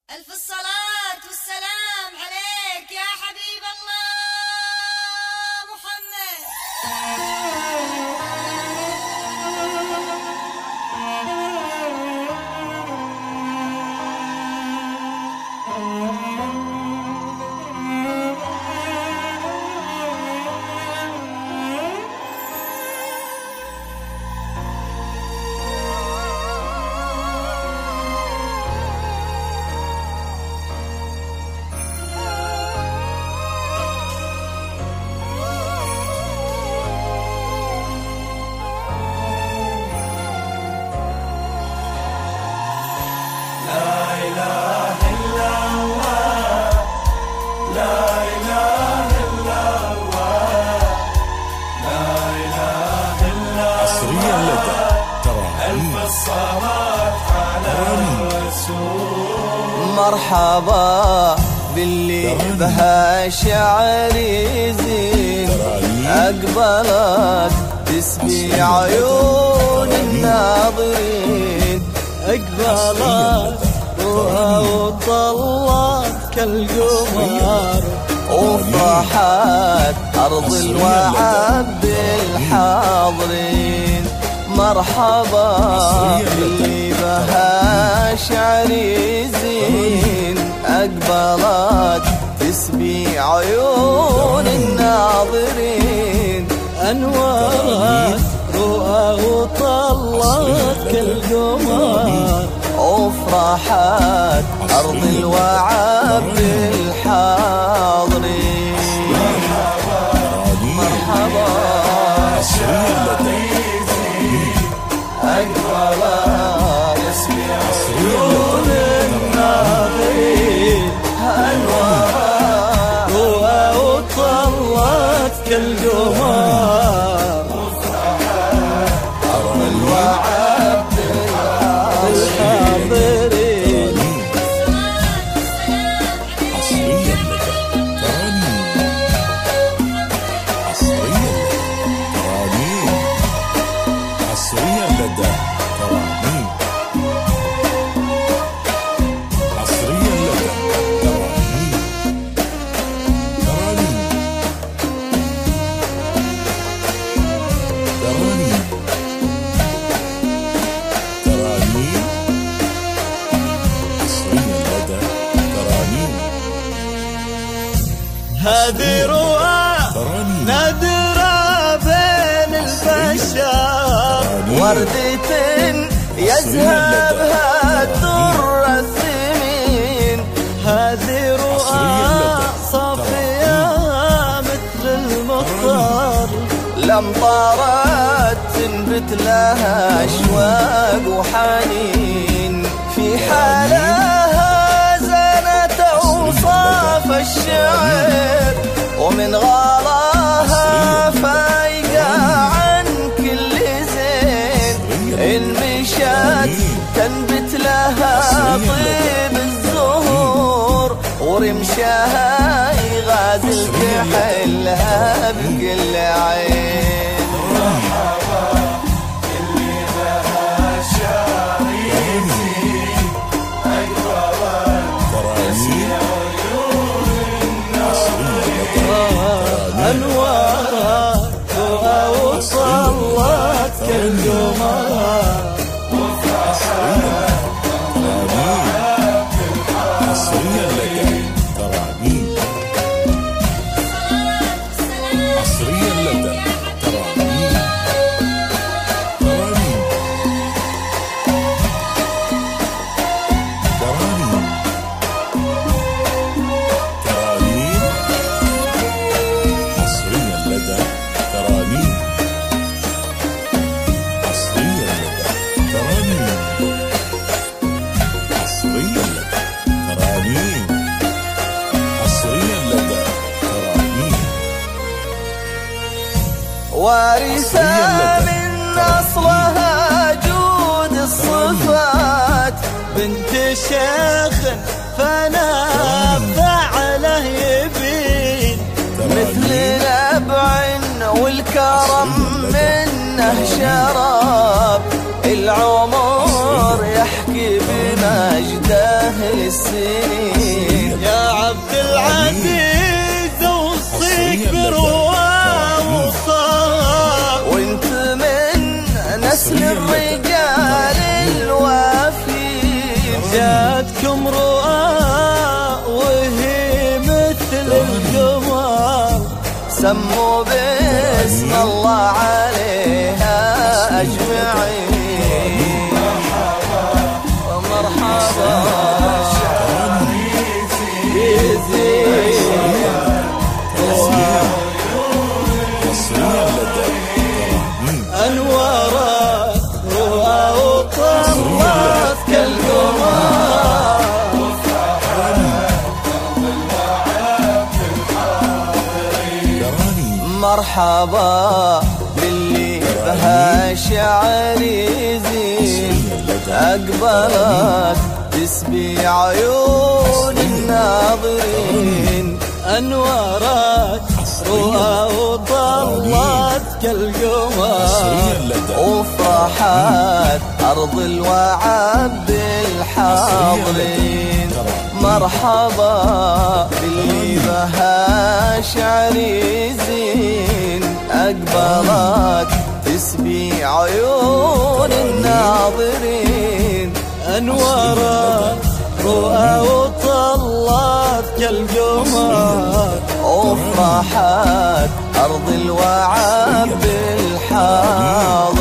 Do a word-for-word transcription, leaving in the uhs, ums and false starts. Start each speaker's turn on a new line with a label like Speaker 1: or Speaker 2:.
Speaker 1: ألف الصلاة والسلام عليك يا حبيب الله محمد.
Speaker 2: مرحبا باللي بها شعر يزين، أقبلت تسبي عيون الناظرين، أقبلت روها وطلت كالقمر، وفرحت أرض الوعد بالحاضرين. مرحبا باللي بها شعر يزين، أقبلت تسبي عيون الناظرين، أنورت رؤى وطلت كالقمر، وفرحت أرض الوعد بالحاضرين. مرحبا مرحبا أقبلت تسبي عيون الناظرين، أنورت رؤى وطلت كالقمر، وفرحت أرض الوعد بالحاضرين.
Speaker 3: حصريا لك تراني، حصريا تراني، حصريا لدى تراني، حصريا لدى تراني، تراني، تراني، تراني، حصريا لدى تراني.
Speaker 2: هذه رؤى نادرة بين البشر، وردة يذهبها الدر الثمين. هذه رؤى صافية مثل المطر، لم طارت تنبت لها أشواق وحنين، في حالها زنت أوصاف الشعر، ومن غلاها فايقة عن كل زين. إن مشت تنبت لها طيب الزهور، ورمشها يغازل كحلها بكل عين. مرحبا اللي بها شعر يزين، أقبلت تسبي عيون الناظرين، أنورت رؤى وطلت كالقمر، وفرحت
Speaker 3: حصريا لك تراني، حصريا لدى تراني، تراني، تراني، تراني، حصريا لدى تراني، حصريا لدى تراني، حصريا لدى تراني، حصريا لدى تراني.
Speaker 2: وارثة من أصلها جود الصفات، بنت شيخ فانا فعله يبين، مثل نبع والكرم منه شراب، العمر يحكي بمجده للسنين.
Speaker 4: يا عبد العزيز اوصيك برواء وصار،
Speaker 2: وانت من نسل الرجال الوافين.
Speaker 4: جاتكم رؤى وهي مثل القمر،
Speaker 2: سموا باسم الله عليها أجمعين. مرحبا
Speaker 4: أنوارات رؤى وطرات كالقمر.
Speaker 2: مرحبا باللي بها شعر يزين، أقبلت تسبي عيون الناظرين.
Speaker 4: أنوارات رؤى وطلات كالقمر،
Speaker 2: وفرحت أرض الوعد بالحاضرين. مرحبا باللي بها شعر يزين، أقبلت تسبي عيون الناظرين.
Speaker 4: أنوارات رؤى وطلات كالقمر،
Speaker 2: وفرحت أرض الوعد بالحاضرين.